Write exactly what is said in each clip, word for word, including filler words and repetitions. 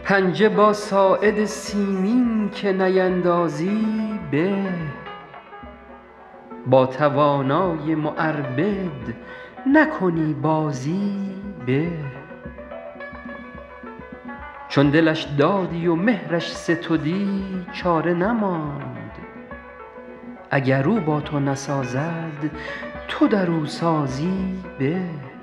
پنجه با ساعد سیمین که نیندازی به، با توانای معربد نکنی بازی به. چون دلش دادی و مهرش ستدی چاره نماند، اگر او با تو نسازد تو در او سازی به.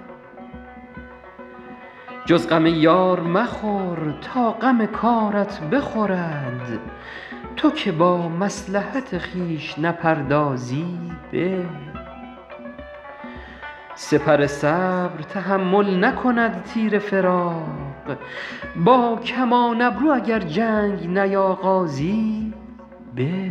جز غم یار مخور تا غم کارت بخورد، تو که با مصلحت خویش نپردازی به. سپر صبر تحمل نکند تیر فراق، با کمان ابرو اگر جنگ نیاغازی به.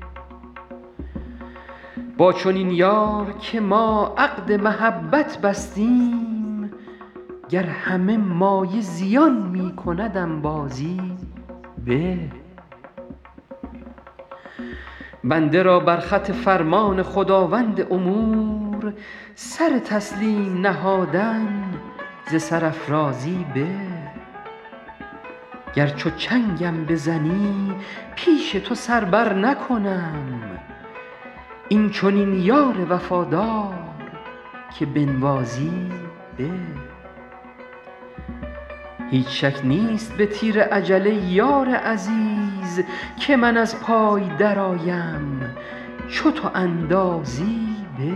با چنین یار که ما عقد محبت بستیم، گر همه مایه زیان می کند انبازی به. بنده را بر خط فرمان خداوند امور، سر تسلیم نهادن ز سرافرازی به. گر چو چنگم بزنی پیش تو سر بر نکنم، این چنین یار وفادار که بنوازی به. هیچ شک نیست به تیر اجل ای یار عزیز، که من از پای درآیم چو تو اندازی به.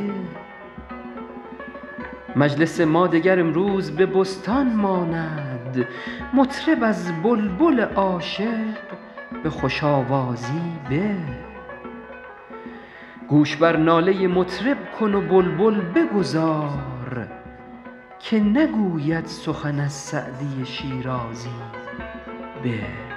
مجلس ما دگر امروز به بستان ماند، مطرب از بلبل عاشق به خوش آوازی به. گوش بر ناله مطرب کن و بلبل بگذار، که نگوید سخن از سعدی شیرازی به.